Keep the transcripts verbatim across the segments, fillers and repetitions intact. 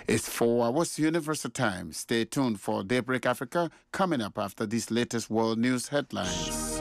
It's four hours Universal Time. Stay tuned for Daybreak Africa coming up after these latest world news headlines.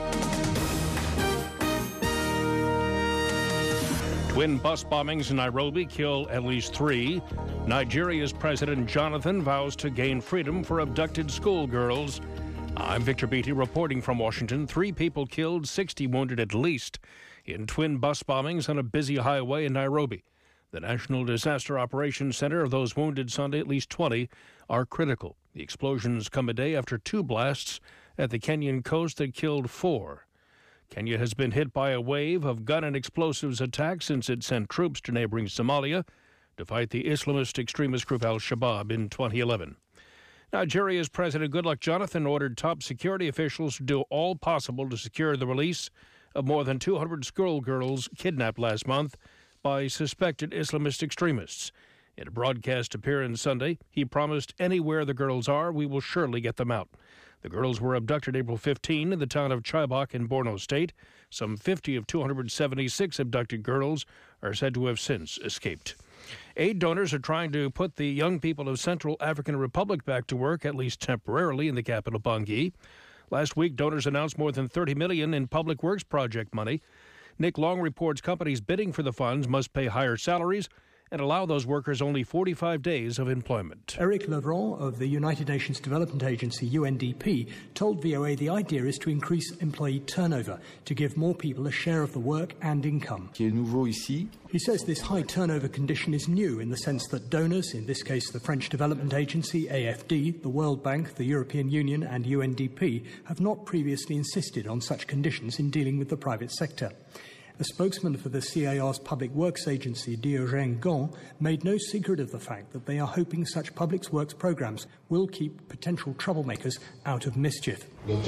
Twin bus bombings in Nairobi kill at least three. Nigeria's President Jonathan vows to gain freedom for abducted schoolgirls. I'm Victor Beatty reporting from Washington. Three people killed, sixty wounded at least, in twin bus bombings on a busy highway in Nairobi. The National Disaster Operations Center of those wounded Sunday, at least twenty, are critical. The explosions come a day after two blasts at the Kenyan coast that killed four. Kenya has been hit by a wave of gun and explosives attacks since it sent troops to neighboring Somalia to fight the Islamist extremist group al-Shabaab in twenty eleven. Nigeria's President Goodluck Jonathan ordered top security officials to do all possible to secure the release of more than two hundred schoolgirls kidnapped last month by suspected Islamist extremists. In a broadcast appearance Sunday, he promised anywhere the girls are, we will surely get them out. The girls were abducted April fifteenth in the town of Chibok in Borno State. Some fifty of two hundred seventy-six abducted girls are said to have since escaped. Aid donors are trying to put the young people of Central African Republic back to work, at least temporarily, in the capital, Bangui. Last week, donors announced more than thirty million dollars in public works project money. Nick Long reports companies bidding for the funds must pay higher salaries and allow those workers only forty-five days of employment. Eric Lavrent of the United Nations Development Agency, U N D P, told V O A the idea is to increase employee turnover, to give more people a share of the work and income. He says this high turnover condition is new in the sense that donors, in this case the French Development Agency, A F D, the World Bank, the European Union and U N D P, have not previously insisted on such conditions in dealing with the private sector. A spokesman for the C A R's public works agency, Diogène Gant, made no secret of the fact that they are hoping such public works programs will keep potential troublemakers out of mischief.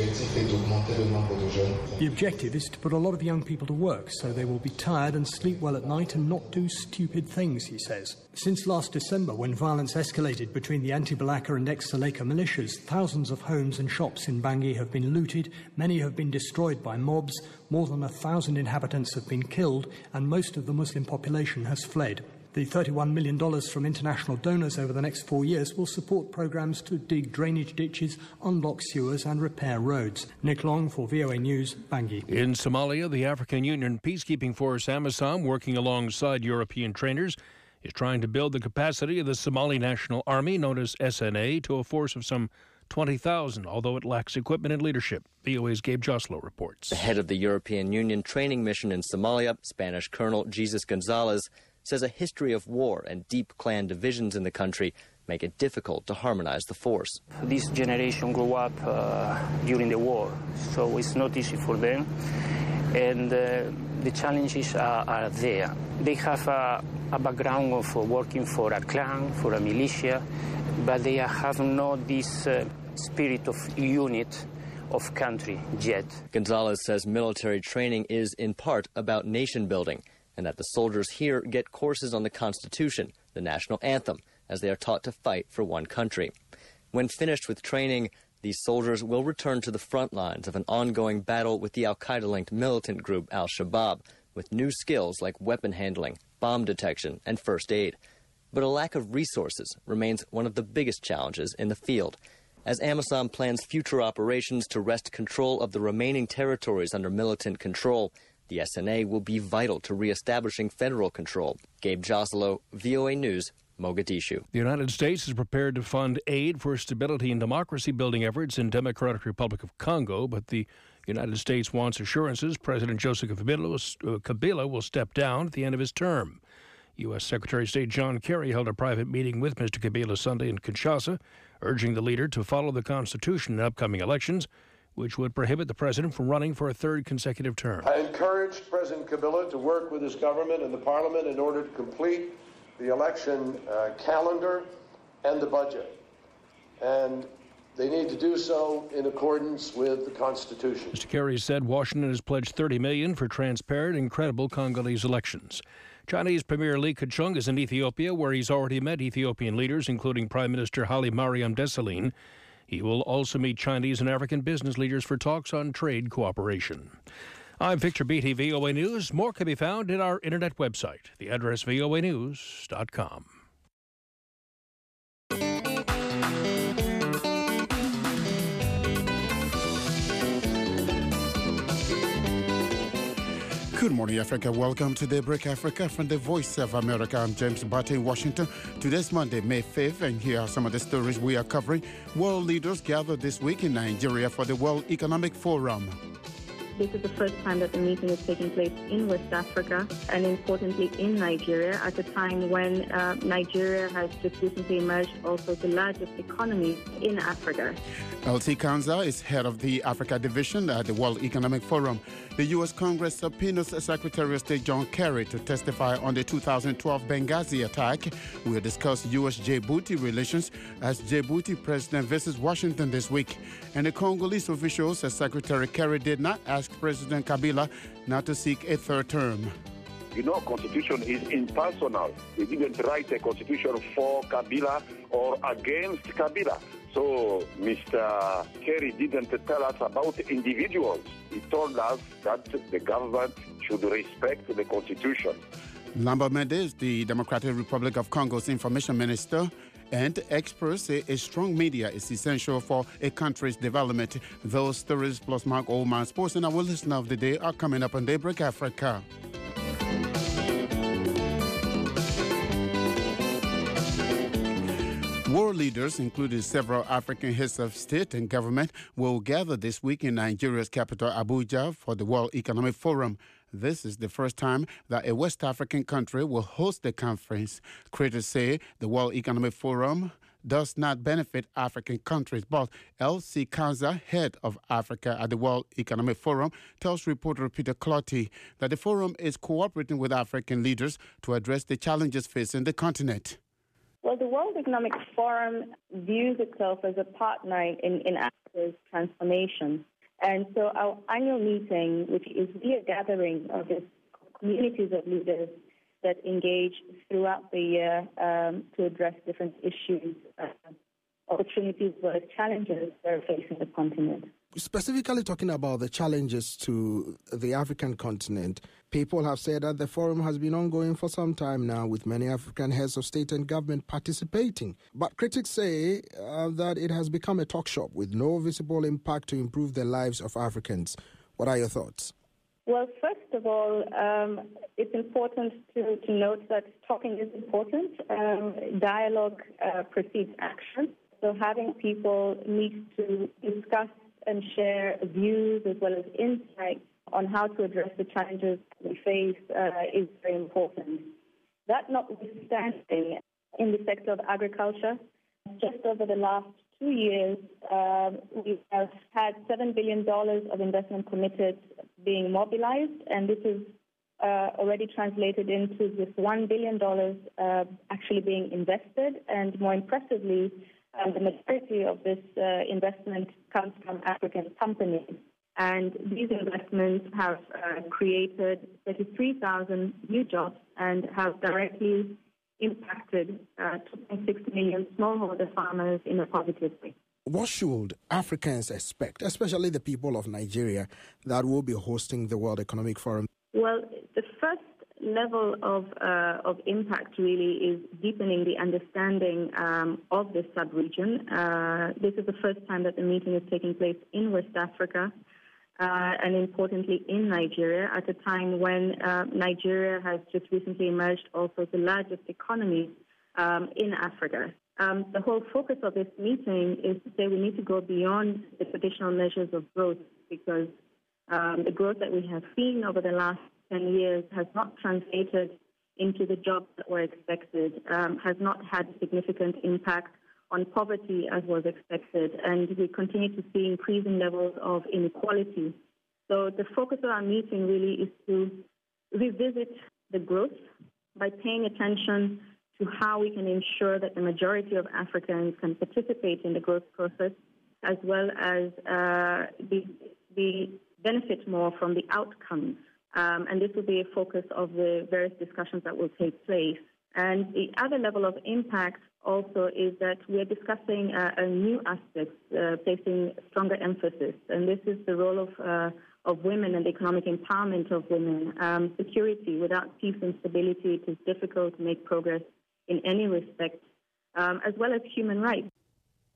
The objective is to put a lot of young people to work so they will be tired and sleep well at night and not do stupid things, he says. Since last December, when violence escalated between the anti-Balaka and ex-Seleka militias, thousands of homes and shops in Bangui have been looted, many have been destroyed by mobs, more than a thousand inhabitants have been killed, and most of the Muslim population has fled. The thirty-one million dollars from international donors over the next four years will support programs to dig drainage ditches, unblock sewers and repair roads. Nick Long for V O A News, Bangui. In Somalia, the African Union peacekeeping force AMISOM, working alongside European trainers, is trying to build the capacity of the Somali National Army, known as S N A, to a force of some twenty thousand, although it lacks equipment and leadership. V O A's Gabe Joslow reports. The head of the European Union training mission in Somalia, Spanish Colonel Jesus Gonzalez, says a history of war and deep clan divisions in the country make it difficult to harmonize the force. This generation grew up uh, during the war, so it's not easy for them. And uh, the challenges are, are there. They have a, a background of working for a clan, for a militia, but they have not this uh, spirit of unit of country yet. Gonzalez says military training is in part about nation building, and that the soldiers here get courses on the Constitution, the national anthem, as they are taught to fight for one country. When finished with training, these soldiers will return to the front lines of an ongoing battle with the al-Qaeda-linked militant group al-Shabaab, with new skills like weapon handling, bomb detection, and first aid. But a lack of resources remains one of the biggest challenges in the field. As AMISOM plans future operations to wrest control of the remaining territories under militant control, the S N A will be vital to reestablishing federal control. Gabe Joslow, V O A News, Mogadishu. The United States is prepared to fund aid for stability and democracy-building efforts in Democratic Republic of Congo, but the United States wants assurances President Joseph Kabila, Kabila will step down at the end of his term. U S. Secretary of State John Kerry held a private meeting with Mister Kabila Sunday in Kinshasa, urging the leader to follow the Constitution in upcoming elections, which would prohibit the president from running for a third consecutive term. I encouraged President Kabila to work with his government and the parliament in order to complete the election uh, calendar and the budget. And they need to do so in accordance with the Constitution. Mister Kerry said Washington has pledged thirty million dollars for transparent and credible Congolese elections. Chinese Premier Li Keqiang is in Ethiopia, where he's already met Ethiopian leaders, including Prime Minister Haile Mariam Desalegn. He will also meet Chinese and African business leaders for talks on trade cooperation. I'm Victor Beatty, V O A News. More can be found at our internet website. The address V O A news dot com. morning, Africa. Welcome to Daybreak Africa from the Voice of America. I'm James Barty in Washington. Today's Monday, May fifth, and here are some of the stories we are covering. World leaders gathered this week in Nigeria for the World Economic Forum. This is the first time that the meeting is taking place in West Africa and importantly in Nigeria at a time when uh, Nigeria has just recently emerged also the largest economy in Africa. L C Kanza is head of the Africa Division at the World Economic Forum. The U S Congress subpoenas Secretary of State John Kerry to testify on the two thousand twelve Benghazi attack. We'll discuss U S Djibouti relations as Djibouti president visits Washington this week. And the Congolese officials said Secretary Kerry did not ask President Kabila not to seek a third term. You know, constitution is impersonal. They didn't write a constitution for Kabila or against Kabila. So Mister Kerry didn't tell us about individuals. He told us that the government should respect the constitution. Lambert Mende, the Democratic Republic of Congo's information minister, and experts say a strong media is essential for a country's development. Those stories plus Mark Oldman Sports and our listener of the day are coming up on Daybreak Africa. World leaders, including several African heads of state and government, will gather this week in Nigeria's capital, Abuja, for the World Economic Forum. This is the first time that a West African country will host the conference. Critics say the World Economic Forum does not benefit African countries, but L C Kanza, head of Africa at the World Economic Forum, tells reporter Peter Clotty that the forum is cooperating with African leaders to address the challenges facing the continent. Well, the World Economic Forum views itself as a partner in, in Africa's transformation. And so our annual meeting, which is really a gathering of these communities of leaders that engage throughout the year um, to address different issues, uh, opportunities, as well as challenges that are facing the continent. Specifically talking about the challenges to the African continent, people have said that the forum has been ongoing for some time now with many African heads of state and government participating. But critics say uh, that it has become a talk shop with no visible impact to improve the lives of Africans. What are your thoughts? Well, first of all, um, it's important to, to note that talking is important. Um, dialogue uh, precedes action. So having people need to discuss and share views as well as insights on how to address the challenges we face uh, is very important. That notwithstanding, in the sector of agriculture, just over the last two years, um, we have had seven billion dollars of investment committed being mobilized, and this is uh, already translated into this one billion dollars uh, actually being invested, and more impressively, Um, the majority of this uh, investment comes from African companies. And these investments have uh, created thirty-three thousand new jobs and have directly impacted uh, two point six million smallholder farmers in a positive way. What should Africans expect, especially the people of Nigeria that will be hosting the World Economic Forum? Well, the first level of uh, of impact really is deepening the understanding um, of this sub-region. Uh, this is the first time that the meeting is taking place in West Africa uh, and importantly in Nigeria at a time when uh, Nigeria has just recently emerged also as the largest economy um, in Africa. Um, the whole focus of this meeting is to say we need to go beyond the traditional measures of growth because um, the growth that we have seen over the last ten years has not translated into the jobs that were expected, um, has not had significant impact on poverty as was expected, and we continue to see increasing levels of inequality. So the focus of our meeting really is to revisit the growth by paying attention to how we can ensure that the majority of Africans can participate in the growth process, as well as uh, be, be benefit more from the outcomes. Um, and this will be a focus of the various discussions that will take place. And the other level of impact also is that we are discussing uh, a new aspect, uh, placing stronger emphasis. And this is the role of, uh, of women and the economic empowerment of women. Um, security, without peace and stability, it is difficult to make progress in any respect, um, as well as human rights.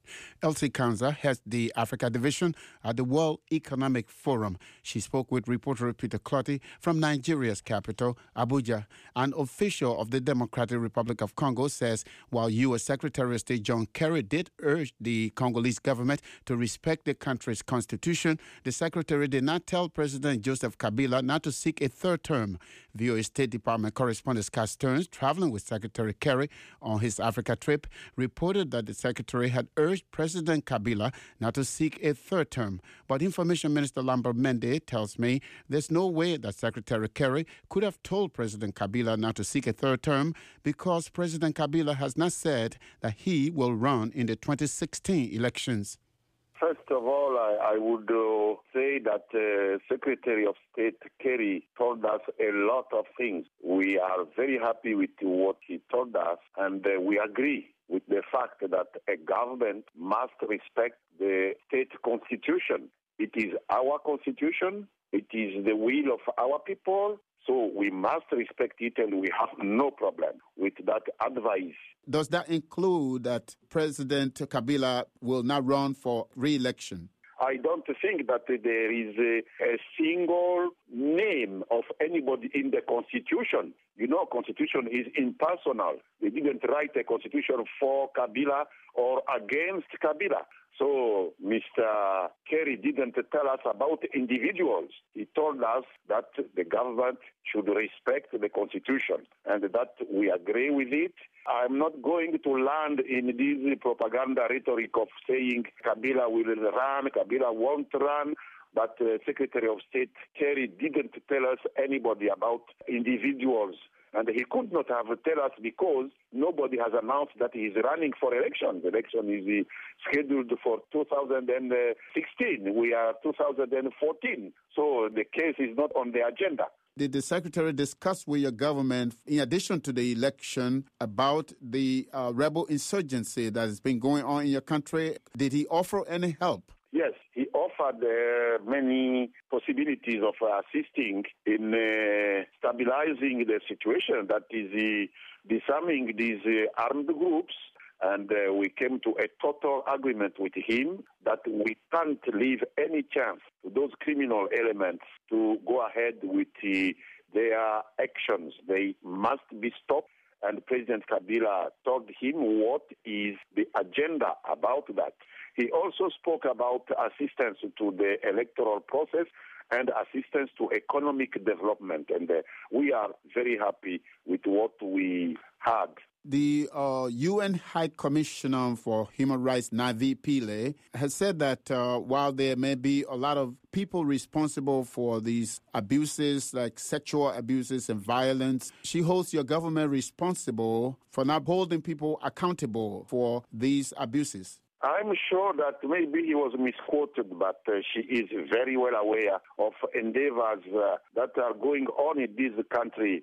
Elsie Kanza heads the Africa division at the World Economic Forum. She spoke with reporter Peter Clotty from Nigeria's capital, Abuja. An official of the Democratic Republic of Congo says while U S Secretary of State John Kerry did urge the Congolese government to respect the country's constitution, the secretary did not tell President Joseph Kabila not to seek a third term. V O A State Department correspondent Scott Stearns, traveling with Secretary Kerry on his Africa trip, reported that the secretary had urged President Kabila not to seek a third term. But Information Minister Lambert Mende tells me there's no way that Secretary Kerry could have told President Kabila not to seek a third term because President Kabila has not said that he will run in the twenty sixteen elections. First of all, I, I would uh, say that uh, Secretary of State Kerry told us a lot of things. We are very happy with what he told us, and uh, we agree with the fact that a government must respect the state constitution. It is our constitution. It is the will of our people. So we must respect it, and we have no problem with that advice. Does that include that President Kabila will not run for re-election? I don't think that there is a, a single name of anybody in the Constitution. You know, Constitution is impersonal. They didn't write a Constitution for Kabila or against Kabila. So Mister Kerry didn't tell us about individuals. He told us that the government should respect the Constitution and that we agree with it. I'm not going to land in this propaganda rhetoric of saying Kabila will run, Kabila won't run. But uh, Secretary of State Kerry didn't tell us anybody about individuals. And he could not have tell us because nobody has announced that he is running for election. The election is uh, scheduled for two thousand sixteen. We are two thousand fourteen. So the case is not on the agenda. Did the secretary discuss with your government, in addition to the election, about the uh, rebel insurgency that has been going on in your country? Did he offer any help? Yes, he offered uh, many possibilities of uh, assisting in uh, stabilizing the situation, that is uh, disarming these uh, armed groups. And uh, we came to a total agreement with him that we can't leave any chance to those criminal elements to go ahead with uh, their actions. They must be stopped. And President Kabila told him what is the agenda about that. He also spoke about assistance to the electoral process and assistance to economic development. And uh, we are very happy with what we had. The uh, U N High Commissioner for Human Rights, Navi Pillay, has said that uh, while there may be a lot of people responsible for these abuses, like sexual abuses and violence, she holds your government responsible for not holding people accountable for these abuses. I'm sure that maybe he was misquoted, but uh, she is very well aware of endeavors uh, that are going on in this country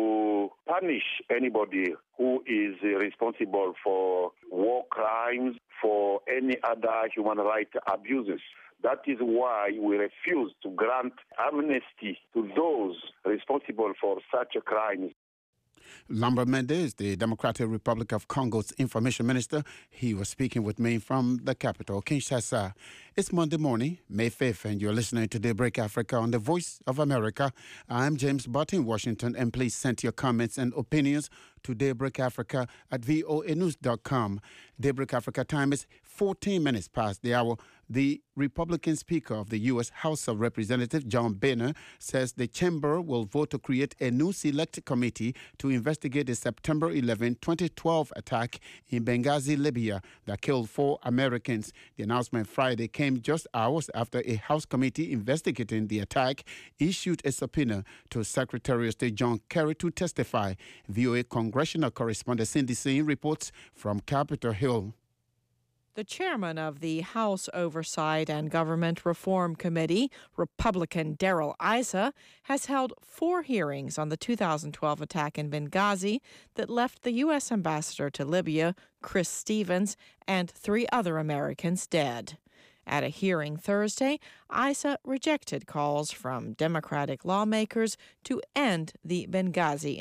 to punish anybody who is uh, responsible for war crimes, for any other human rights abuses. That is why we refuse to grant amnesty to those responsible for such crimes. Lambert Mende is the Democratic Republic of Congo's information minister. He was speaking with me from the capital, Kinshasa. It's Monday morning, May fifth, and you're listening to Daybreak Africa on the Voice of America. I'm James Butt in Washington, and please send your comments and opinions to Daybreak Africa at voa news dot com. Daybreak Africa time is fourteen minutes past the hour. The Republican Speaker of the U S House of Representatives, John Boehner, says the chamber will vote to create a new select committee to investigate the September eleventh, twenty twelve attack in Benghazi, Libya, that killed four Americans. The announcement Friday came just hours after a House committee investigating the attack issued a subpoena to Secretary of State John Kerry to testify. V O A congressional correspondent Cindy Singh reports from Capitol Hill. The chairman of the House Oversight and Government Reform Committee, Republican Darrell Issa, has held four hearings on the two thousand twelve attack in Benghazi that left the U S ambassador to Libya, Chris Stevens, and three other Americans dead. At a hearing Thursday, Issa rejected calls from Democratic lawmakers to end the Benghazi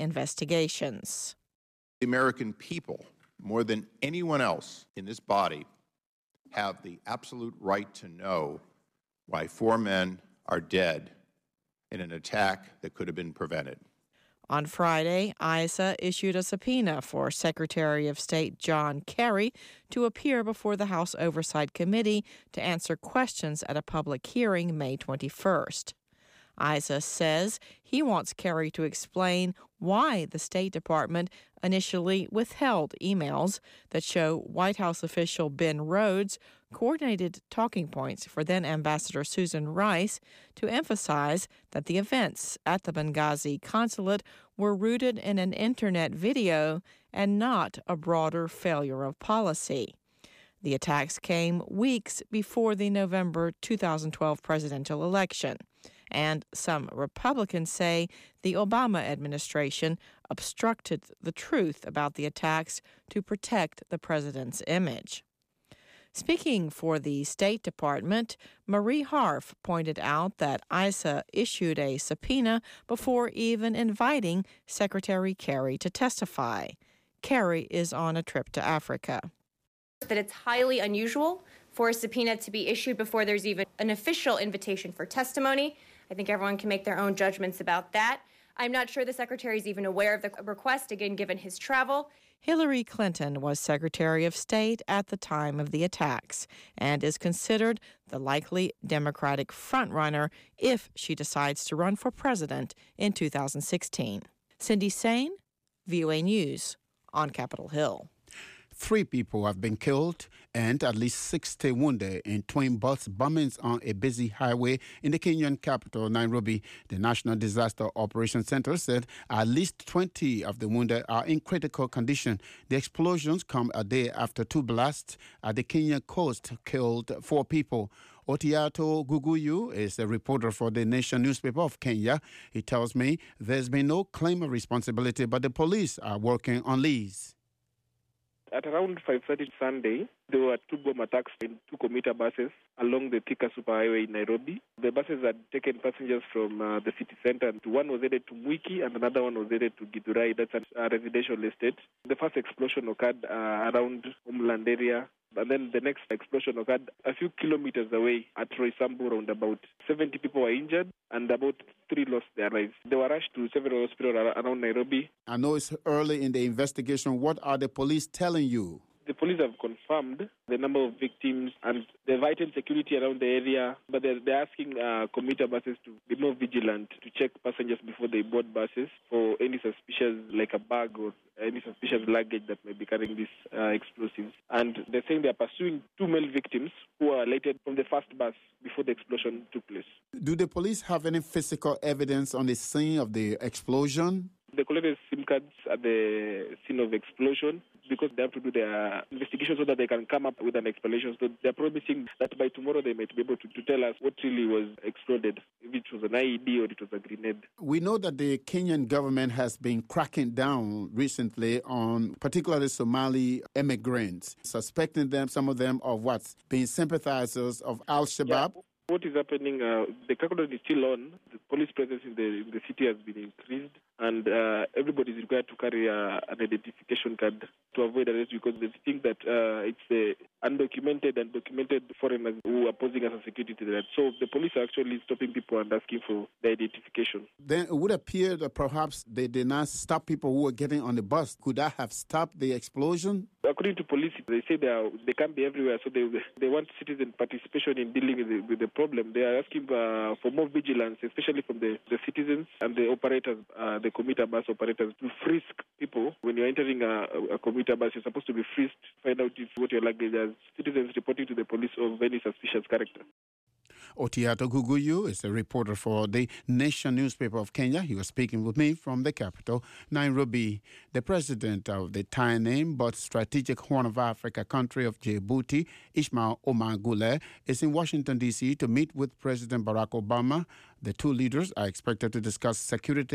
investigations. The American people, more than anyone else in this body, have the absolute right to know why four men are dead in an attack that could have been prevented. On Friday, I S A issued a subpoena for Secretary of State John Kerry to appear before the House Oversight Committee to answer questions at a public hearing May twenty-first. I S A says he wants Kerry to explain why the State Department initially withheld emails that show White House official Ben Rhodes coordinated talking points for then Ambassador Susan Rice to emphasize that the events at the Benghazi consulate were rooted in an internet video and not a broader failure of policy. The attacks came weeks before the November two thousand twelve presidential election, and some Republicans say the Obama administration obstructed the truth about the attacks to protect the president's image. Speaking for the State Department, Marie Harf pointed out that I S A issued a subpoena before even inviting Secretary Kerry to testify. Kerry is on a trip to Africa. That it's highly unusual for a subpoena to be issued before there's even an official invitation for testimony. I think everyone can make their own judgments about that. I'm not sure the Secretary is even aware of the request, again, given his travel. Hillary Clinton was Secretary of State at the time of the attacks and is considered the likely Democratic frontrunner if she decides to run for president in two thousand sixteen. Cindy Sain, V O A News, on Capitol Hill. Three people have been killed and at least sixty wounded in twin bus bombings on a busy highway in the Kenyan capital, Nairobi. The National Disaster Operations Center said at least twenty of the wounded are in critical condition. The explosions come a day after two blasts at the Kenyan coast killed four people. Otiato Guguyu is a reporter for the Nation newspaper of Kenya. He tells me there's been no claim of responsibility, but the police are working on leads. At around five thirty Sunday, there were two bomb attacks in two commuter buses along the Thika Superhighway in Nairobi. The buses had taken passengers from uh, the city center. One was headed to Mwiki and another one was headed to Githurai. That's a residential estate. The first explosion occurred uh, around Homeland area. And then the next explosion occurred a few kilometers away at Roysambu roundabout. seventy people were injured and about three lost their lives. They were rushed to several hospitals around Nairobi. I know it's early in the investigation. What are the police telling you? The police have confirmed the number of victims and they've heightened security around the area, but they're, they're asking uh, commuter buses to be more vigilant, to check passengers before they board buses for any suspicious, like a bag or any suspicious luggage that may be carrying these uh, explosives. And they're saying they're pursuing two male victims who are alighted from the first bus before the explosion took place. Do the police have any physical evidence on the scene of the explosion? They collected SIM cards at the scene of explosion because they have to do their investigation so that they can come up with an explanation. So they're promising that by tomorrow they might be able to, to tell us what really was exploded, if it was an I E D or it was a grenade. We know that the Kenyan government has been cracking down recently on particularly Somali immigrants, suspecting them, some of them, of what's being sympathizers of Al-Shabaab. Yeah. What is happening, uh, the crackdown is still on. The police presence in the, in the city has been increased, and uh, everybody is required to carry uh, an identification card to avoid arrest because they think that uh, it's the undocumented and documented foreigners who are posing as a security threat. So the police are actually stopping people and asking for the identification. Then it would appear that perhaps they did not stop people who were getting on the bus. Could that have stopped the explosion? According to police, they say they, are, they can't be everywhere, so they they want citizen participation in dealing with the, with the problem. They are asking uh, for more vigilance, especially from the, the citizens and the operators, uh, the commuter bus operators, to frisk people. When you're entering a, a commuter bus, you're supposed to be frisked, find out if what your luggage is. Citizens reporting to the police of any suspicious character. Otiato Guguyu is a reporter for the Nation newspaper of Kenya. He was speaking with me from the capital, Nairobi. The president of the tiny but strategic Horn of Africa country of Djibouti, Ismail Omar Guelleh, is in Washington, D C to meet with President Barack Obama. The two leaders are expected to discuss security,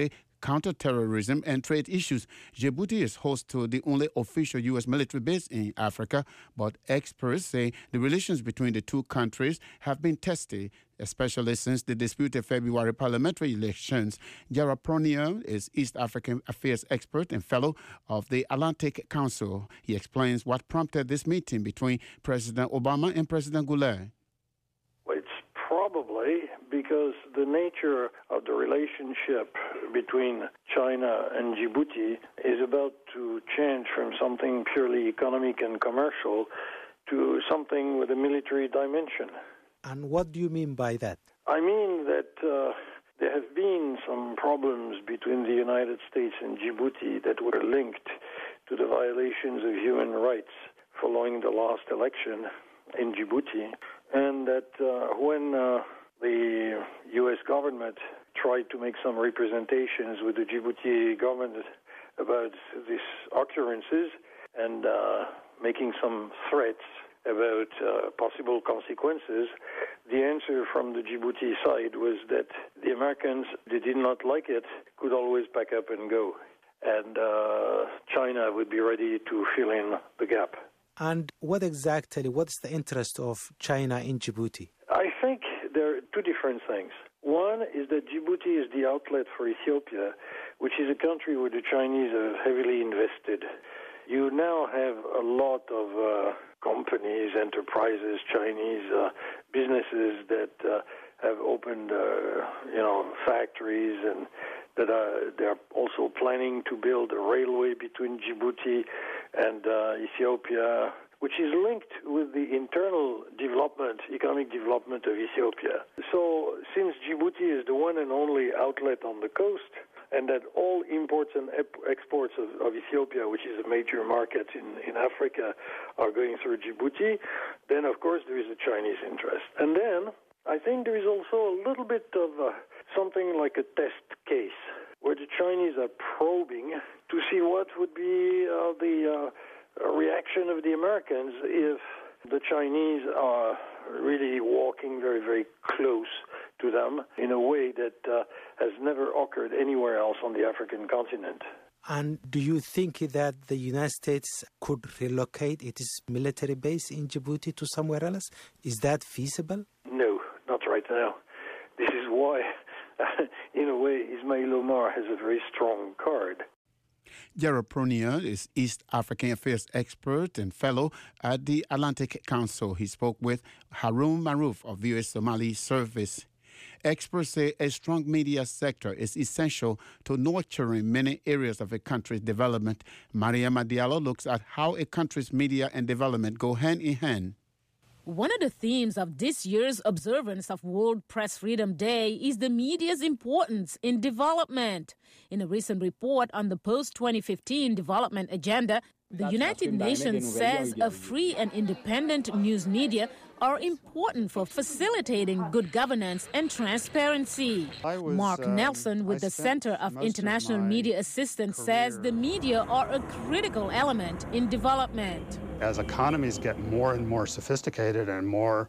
counterterrorism and trade issues. Djibouti is host to the only official U S military base in Africa, but experts say the relations between the two countries have been testy, especially since the disputed February parliamentary elections. Gerard Prunier is East African Affairs expert and fellow of the Atlantic Council. He explains what prompted this meeting between President Obama and President Goulet. Well, it's probably because the nature of the relationship between China and Djibouti is about to change from something purely economic and commercial to something with a military dimension. And what do you mean by that? I mean that uh, there have been some problems between the United States and Djibouti that were linked to the violations of human rights following the last election in Djibouti, and that uh, when uh, the U S government tried to make some representations with the Djibouti government about these occurrences and uh, making some threats about uh, possible consequences, the answer from the Djibouti side was that the Americans, they did not like it, could always pack up and go. And uh, China would be ready to fill in the gap. And what exactly, what's the interest of China in Djibouti? I think there are two different things. One is that Djibouti is the outlet for Ethiopia, which is a country where the Chinese have heavily invested. You now have a lot of uh, companies, enterprises, Chinese uh, businesses that uh, have opened, uh, you know, factories, and that are they're also planning to build a railway between Djibouti and uh, Ethiopia, which is linked with the internal development, economic development of Ethiopia. So, since Djibouti is the one and only outlet on the coast, and that all imports and exports of, of Ethiopia, which is a major market in, in Africa, are going through Djibouti, then of course there is a Chinese interest. And then I think there is also a little bit of uh, something like a test case, where the Chinese are probing to see what would be uh, the uh, reaction of the Americans if the Chinese are really walking very, very close to them in a way that uh, has never occurred anywhere else on the African continent. And do you think that the United States could relocate its military base in Djibouti to somewhere else? Is that feasible? No, not right now. This is why, in a way, Ismail Omar has a very strong card. Gerard Prunier is East African Affairs expert and fellow at the Atlantic Council. He spoke with Harun Maruf of V O A Somali Service. Experts say a strong media sector is essential to nurturing many areas of a country's development. Mariama Diallo looks at how a country's media and development go hand in hand. One of the themes of this year's observance of World Press Freedom Day is the media's importance in development. In a recent report on the post twenty fifteen development agenda, the United Nations says a free and independent news media are important for facilitating good governance and transparency. Was, Mark um, Nelson with I the Center of International of Media Assistance says the media are a critical element in development. As economies get more and more sophisticated and more,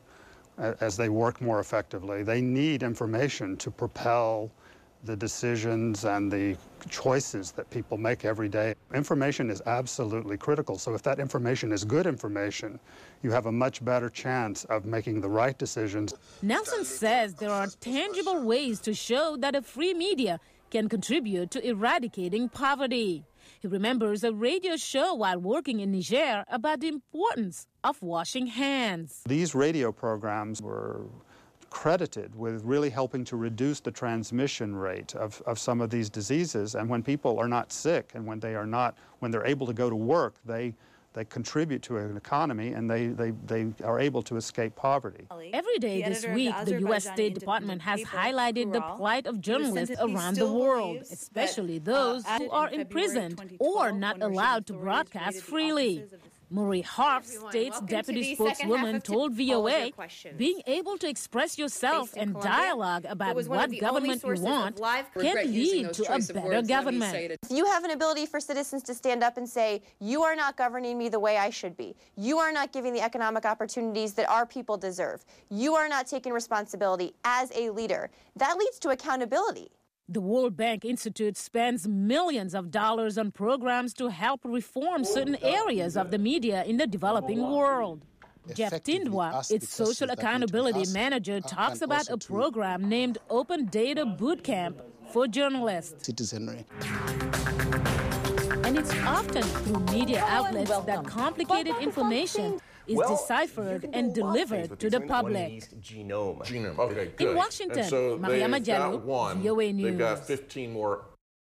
as they work more effectively, they need information to propel the decisions and the choices that people make every day. Information is absolutely critical. So if that information is good information, you have a much better chance of making the right decisions. Nelson says there are tangible ways to show that a free media can contribute to eradicating poverty. He remembers a radio show while working in Niger about the importance of washing hands. These radio programs were credited with really helping to reduce the transmission rate of, of some of these diseases. And when people are not sick and when they are not, when they're able to go to work, they they contribute to an economy and they, they, they are able to escape poverty. Every day this week, the U S State Department has highlighted the plight of journalists around the world, especially those who are imprisoned or not allowed to broadcast freely. Marie Harf, State's deputy spokeswoman, told V O A, being able to express yourself and dialogue about what government you want can lead to a better government. You have an ability for citizens to stand up and say, you are not governing me the way I should be. You are not giving the economic opportunities that our people deserve. You are not taking responsibility as a leader. That leads to accountability. The World Bank Institute spends millions of dollars on programs to help reform certain areas of the media in the developing world. Jeff Tindwa, its social accountability manager, talks about a program named Open Data Bootcamp for journalists. Citizenry. And it's often through media outlets that complicated information is well, deciphered and delivered to the public. Genome. Genome. Okay, good. In Washington, so Mariama Jallo, V O A News. They've got fifteen more.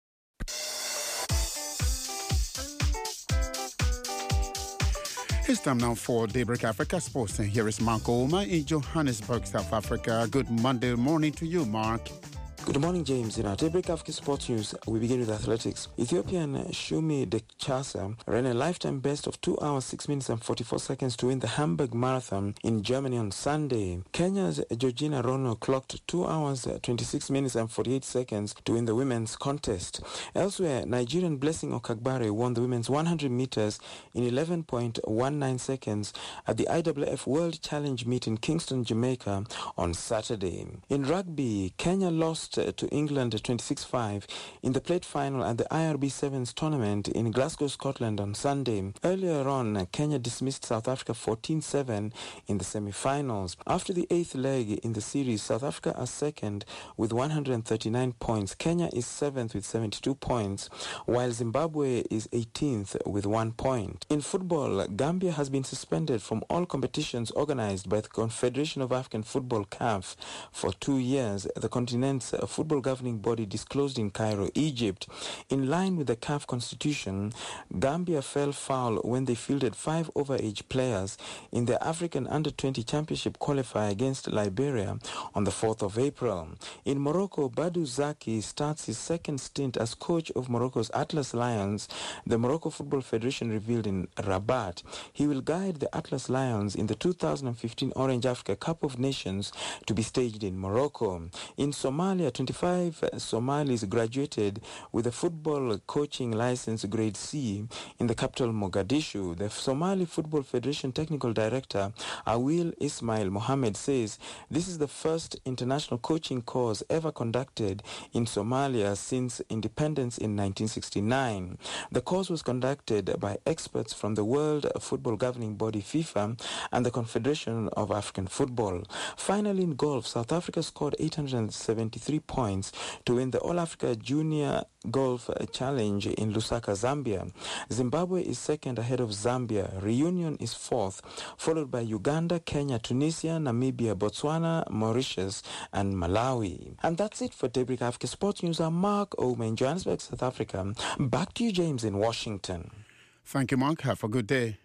It's time now for Daybreak Africa Sports, and here is Mark Ouma in Johannesburg, South Africa. Good Monday morning to you, Mark. Good morning, James. In our Daybreak Africa Sports News, we begin with athletics. Ethiopian Shumi Dekchasa ran a lifetime best of two hours, six minutes and forty-four seconds to win the Hamburg Marathon in Germany on Sunday. Kenya's Georgina Rono clocked two hours, twenty-six minutes and forty-eight seconds to win the women's contest. Elsewhere, Nigerian Blessing Okagbare won the women's one hundred meters in eleven point one nine seconds at the I W F World Challenge meet in Kingston, Jamaica on Saturday. In rugby, Kenya lost to England twenty-six five in the plate final at the I R B Sevens tournament in Glasgow, Scotland on Sunday. Earlier on, Kenya dismissed South Africa fourteen seven in the semi-finals. After the eighth leg in the series, South Africa are second with one hundred thirty-nine points. Kenya is seventh with seventy-two points, while Zimbabwe is eighteenth with one point. In football, Gambia has been suspended from all competitions organized by the Confederation of African Football, C A F, for two years. The continent's football governing body disclosed in Cairo, Egypt. In line with the C A F constitution, Gambia fell foul when they fielded five overage players in the African under twenty championship qualifier against Liberia on the fourth of April. In Morocco, Badou Zaki starts his second stint as coach of Morocco's Atlas Lions, the Morocco Football Federation revealed in Rabat. He will guide the Atlas Lions in the two thousand fifteen Orange Africa Cup of Nations to be staged in Morocco. In Somalia, twenty-five Somalis graduated with a football coaching license grade C in the capital Mogadishu. The Somali Football Federation Technical Director Awil Ismail Mohammed says this is the first international coaching course ever conducted in Somalia since independence in nineteen sixty-nine. The course was conducted by experts from the World Football Governing Body FIFA and the Confederation of African Football. Finally, in golf, South Africa scored eight hundred seventy-three points to win the All-Africa Junior Golf Challenge in Lusaka, Zambia. Zimbabwe is second ahead of Zambia. Reunion is fourth, followed by Uganda, Kenya, Tunisia, Namibia, Botswana, Mauritius, and Malawi. And that's it for Daybreak Africa Sports News. I'm Mark Ouma in Johannesburg, South Africa. Back to you, James, in Washington. Thank you, Mark. Have a good day.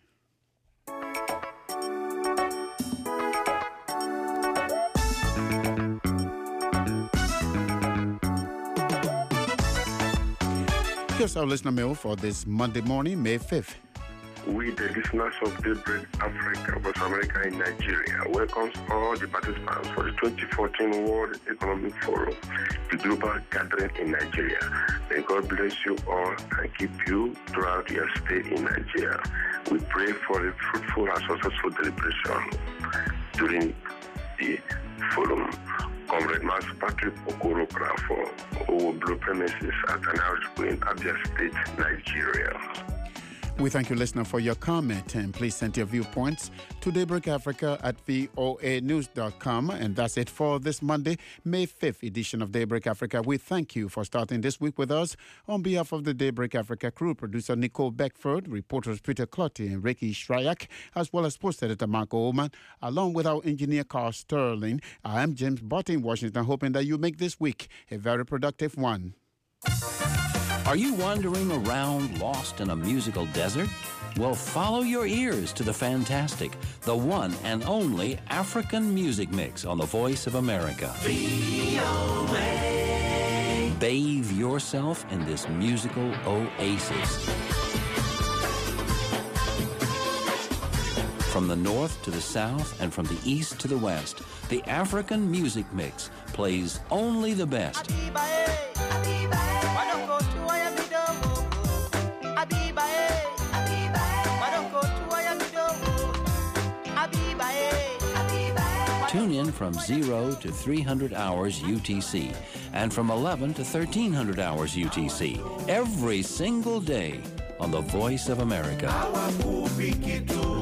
Here's our listener mail for this Monday morning, May fifth. We, the listeners of Daybreak Africa, Voice America in Nigeria, welcomes all the participants for the twenty fourteen World Economic Forum, the global gathering in Nigeria. May God bless you all and keep you throughout your stay in Nigeria. We pray for a fruitful and successful deliberation during the forum. Comrade Master Patrick Okoro Krafo, who will blow premises at an outbreak in Abia State, Nigeria. We thank you, listener, for your comment, and please send your viewpoints to Daybreak Africa at V O A news dot com. And that's it for this Monday, May fifth edition of Daybreak Africa. We thank you for starting this week with us. On behalf of the Daybreak Africa crew, producer Nicole Beckford, reporters Peter Clotty and Ricky Shryak, as well as post editor Marco Oman, along with our engineer Carl Sterling, I am James Bott in Washington, hoping that you make this week a very productive one. Are you wandering around lost in a musical desert? Well, follow your ears to the fantastic, the one and only African music mix on the Voice of America. V O A. Bathe yourself in this musical oasis. From the north to the south and from the east to the west, the African music mix plays only the best. Tune in from zero to three hundred hours U T C and from eleven to thirteen hundred hours U T C every single day on the Voice of America.